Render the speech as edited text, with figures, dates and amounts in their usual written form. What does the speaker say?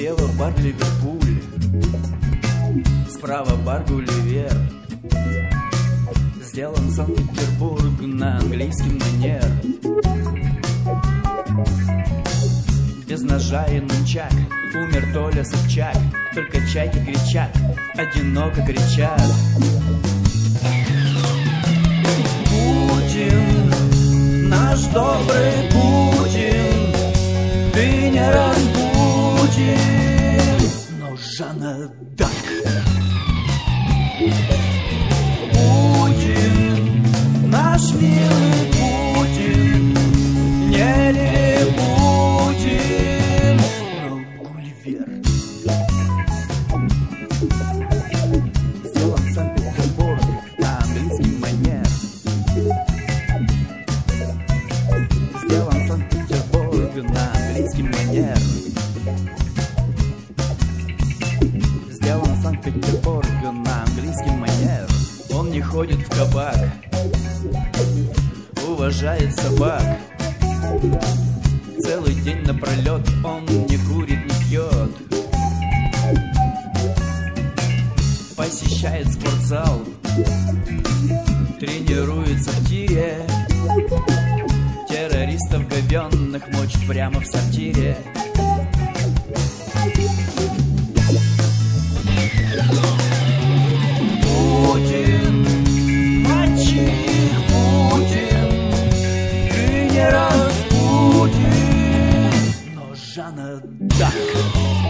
Слева бар Ливерпуль, справа бар Гулливер. Сделан Санкт-Петербург на английский манер. Без ножа и нунчак умер Толя Собчак. Только чайки кричат, одиноко кричат. Путин, наш добрый Путин, ты не Распутин, но Жанна Дарк. Путин, наш милый Путин, не Лилипутин, но Гулливер. Сделан Санкт-Петербург на английский манер. Сделан Санкт-Петербург на английский манер. Сделан Санкт-Петербург на английский манер. Он не ходит в кабак, уважает собак. Целый день напролет он не курит, не пьет. Посещает спортзал, тренируется в тире. Террористов говенных мочит прямо в сортире. Путин, мочи Путин, ты не Распутин, но Жанна Дарк.